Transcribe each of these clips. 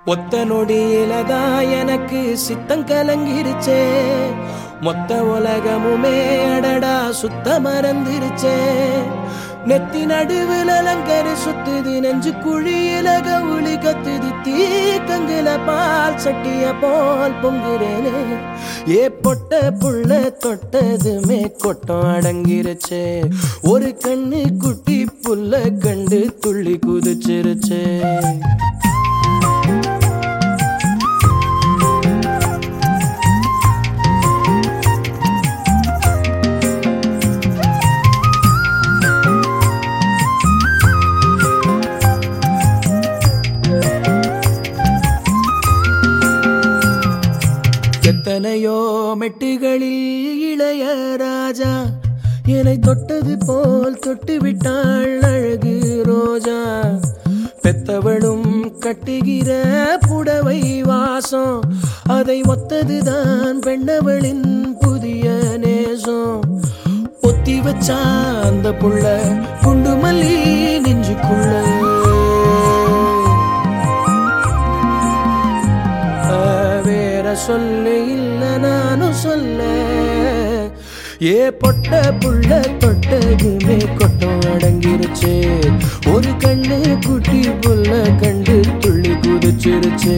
ஒத்த நொடியிலதான் எனக்கு சித்தம் கலங்கிருச்சே. மொத்த உலகமுமே அடடா சுத்த மறந்துருச்சே. நெத்தி நடுவில் அலங்கரி சுத்துது, நெஞ்சு குழியில கவுளி கத்துது, தீக்கங்குல பால் சட்டிய போல் பொங்குறேனே. ஏ பொட்ட புள்ள தொட்டதுமே கொட்டம் அடங்கிருச்சே. ஒரு கண்ணு குட்டி புல்ல கண்டு துள்ளி குதிச்சிருச்சே. எத்தனையோ மெட்டுகளில் இளையராஜா என்னை தொட்டது போல் தொட்டு விட்டாள் அழகு ரோஜா. பெத்தவளும் கட்டுகிற புடவை வாசம், அதை ஒத்ததுதான் பெண்ணவளின் புதிய நேசம். ஒத்தி வச்சா அந்த புள்ள குண்டு மல்லி நெஞ்சுக்குள்ள. சொல்ல இல்ல நானும் சொல்ல. ஏ பொட்ட புள்ள தொட்டதுமே கொட்டம் அடங்கிருச்சே. ஒரு கண்ணு குட்டி புல்ல கண்டு துள்ளி குதிச்சிருச்சே.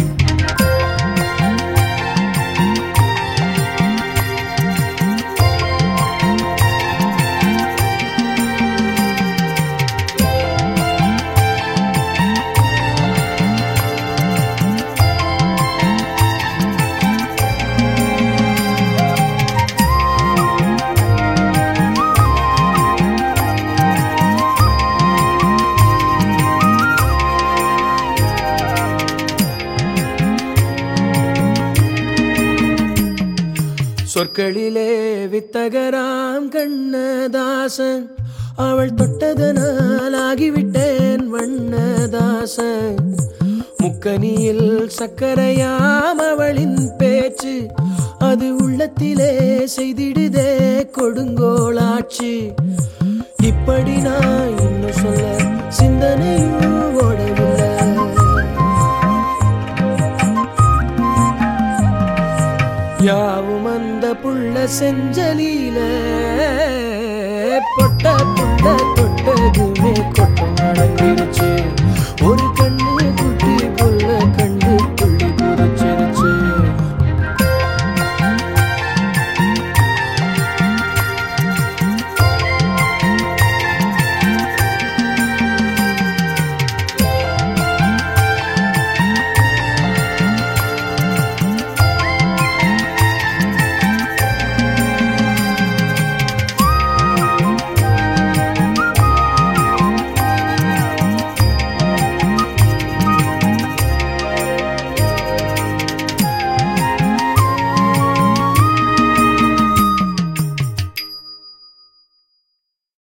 சொற்களிலே வித்தகராம் கண்ணதாசன், அவள் தொட்டதனால் ஆகிவிட்டேன் வண்ணதாசன். முக்கனியில் சக்கரையாம் அவளின் பேச்சு, அது உள்ளத்திலே செய்திடுதே கொடுங்கோளாச்சு. இப்படி நான் இன்னும் சொல்ல சிந்தனையும் ஓடவில்லை. யாவும் அந்த புள்ள செஞ்சலி